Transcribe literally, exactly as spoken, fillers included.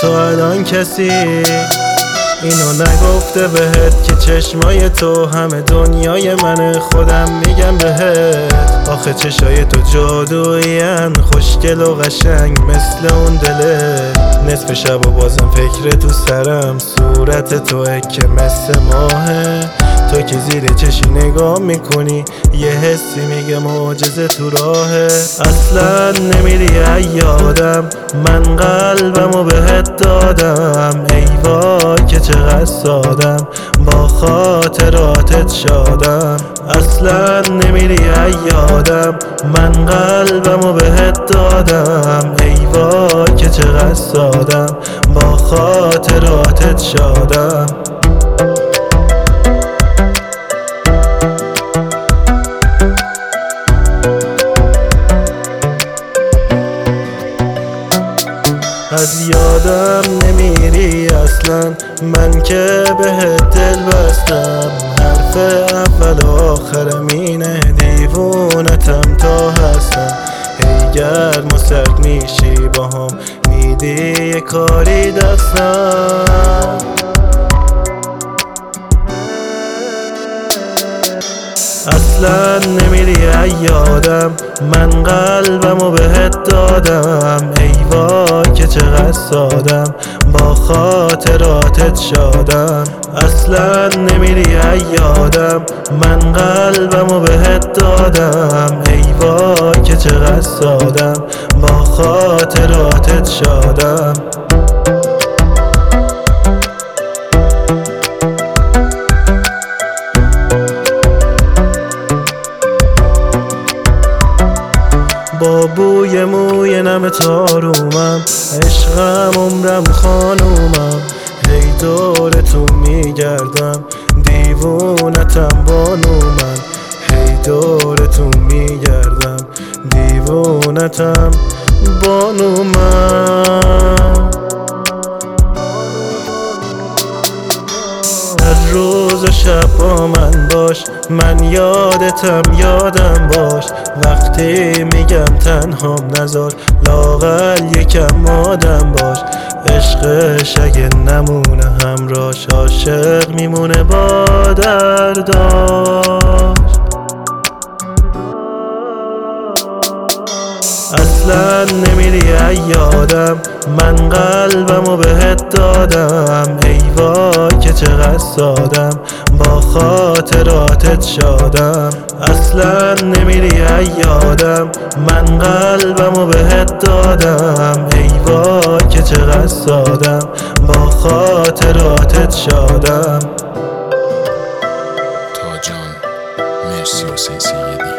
تو الان کسی اینو نگفته بهت که چشمای تو همه دنیای منه؟ خودم میگم بهت آخه چشای تو جادویین، خوشگل و قشنگ مثل اون دله. نصف شب و بازم فکر تو سرم، صورت توه که مثل ماهه. تو که زیر چشی نگاه میکنی یه حسی میگه معجزه تو راهه. اصلا نمیری یادم، من قلبمو بهت دادم. ای وای که چقدر سادم، با خاطراتت شادم. اصلا نمیری یادم، من قلبمو بهت دادم. ای وای که چقدر سادم، با خاطراتت شادم. از یادم نمیری اصلا، من که بهت دل بستم. حرف اول و آخرم اینه، دیوونتم تا هستم. هی گرم و سرد میشی با هم، میدی یه کاری دستم. اصلا نمیری یادم، من قلبمو بهت دادم. ای وای که چقدر سادم، با خاطراتت شادم. اصلا نمیری یادم، من قلبمو بهت دادم. ای وای که چقدر سادم، با خاطراتت شادم. با بوی موی نم تارومم، عشقم عمرم خانومم. هی دور تو میگردم، دیوونتم بانو من. هی دور تو میگردم، دیوونتم بانو من. هر روز و شب با من باش، من یادتم یادم باش. وقتی میگم تنهام نذار، لااقل یکم آدم باش. عشقش اگه نمونه همراش، عاشق میمونه با درداش. اصلا نمیری یادم، من قلبمو بهت دادم. ای وای که چقدر سادم، با خاطراتت شادم. اصلا نمیری یادم، من قلبمو بهت دادم. ای وای که چقدر سادم، با خاطراتت شادم. تا جان مرسی حسین سیدی.